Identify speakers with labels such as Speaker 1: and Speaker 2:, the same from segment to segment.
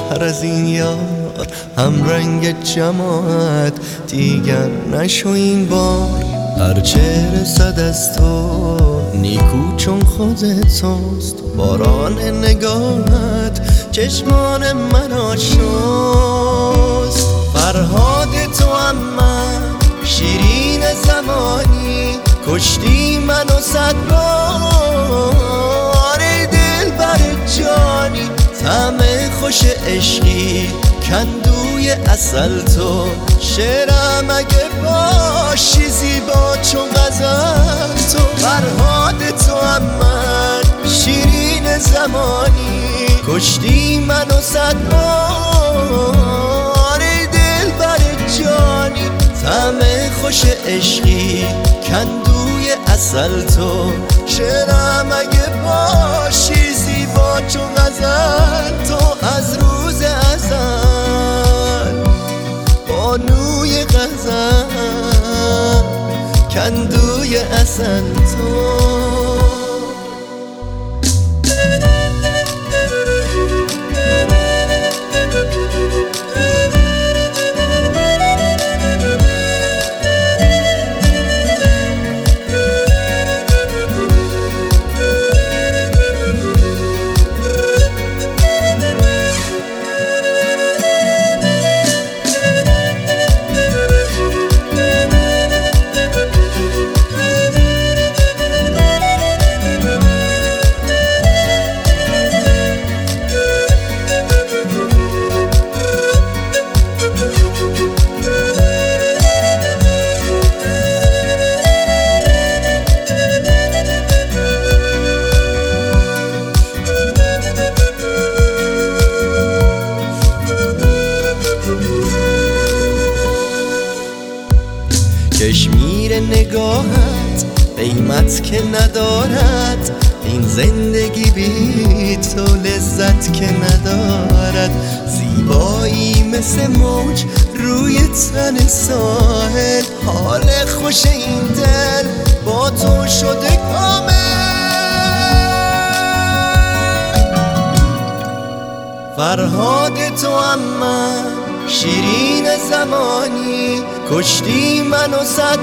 Speaker 1: بهتر از این یار، هم رنگ جماعت دیگر نشو این بار. هرچه رسد از تو نیکو چون خودت توست، باران نگاهت چشمان مرا شست. فرهاد تو هم من شیرین زمانی، کشتی منو 100 بار. دل بر جانی طعم خوش عشقی، کندوی اصل تو شعرم اگه باشی زیبا چون غزل تو. فرهاد تو هم من شیرین زمانی، کشتی منو 100 بار. دل بر جانی طعم خوش عشقی، کندوی اصل تو شعرم اگه باشی زیبا چون غزل تو. از روز ازل بانوی غزل، کندوی اصل تو. کشمیر نگاهت قیمت که ندارد، این زندگی بی تو لذت که ندارد. زیبایی مثل موج روی تن ساحل، حال خوش این دل با تو شده کامل. فرهاد تو هم من شیرین زمانی، کشتی منو 100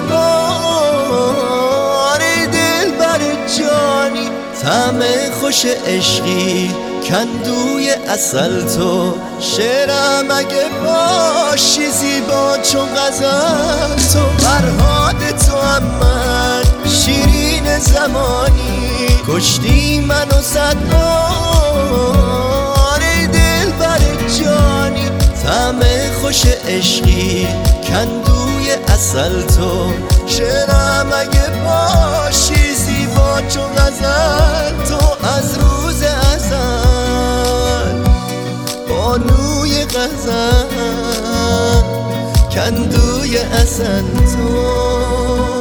Speaker 1: بار. دل بر جانی طعم خوش عشقی، کندوی اصل تو شعرم اگه باشی زیبا چون غزل تو. فرهاد تو هم من شیرین زمانی، کشتی منو 100 بار. دل بر جانی طعم خوش عشقی، کندوی اصل تو شعرم اگه باشی زیبا چون غزل تو. از روز ازل بانوی غزل، کندوی اصل تو.